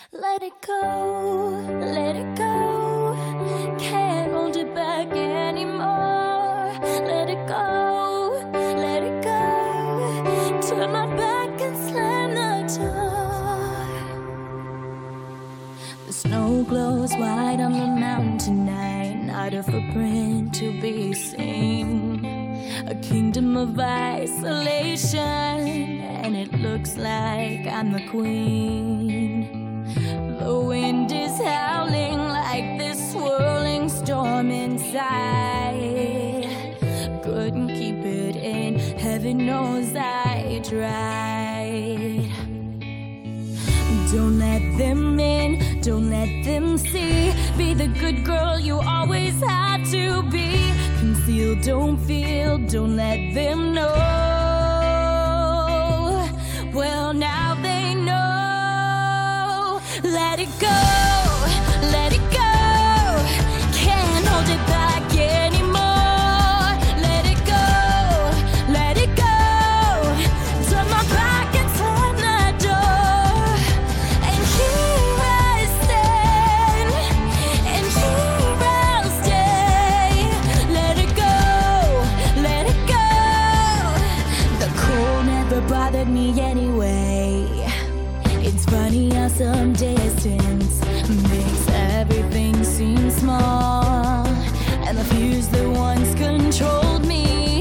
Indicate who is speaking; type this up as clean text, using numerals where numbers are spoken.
Speaker 1: Let it go, let it go. Can't hold it back anymore. Let it go, let it go. Turn my back and slam the door. The snow glows white on the mountain tonight, not a footprint to be seen. A kingdom of isolation, and it looks like I'm the queen. The wind is howling like this swirling storm inside. Couldn't keep it in, heaven knows I tried. Don't let them in, don't let them see. Be the good girl you always had to be. Conceal, don't feel, don't let them know. Well, now they know. Let it go, let it go. Can't hold it back anymore. Let it go, let it go. Turn my back and slam the door. And here I stand, and here I'll stay. Let it go, let it go. The cold never bothered me anyway. It's funny how some distance makes everything seem small, and the fears that once controlled me